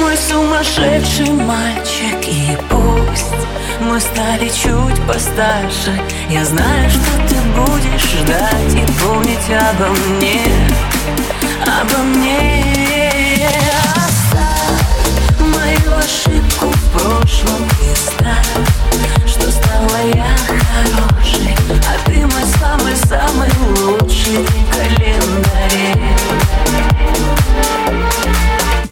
мой сумасшедший мальчик. И пусть мы стали чуть постарше, я знаю, что ты будешь ждать и помнить обо мне, обо мне.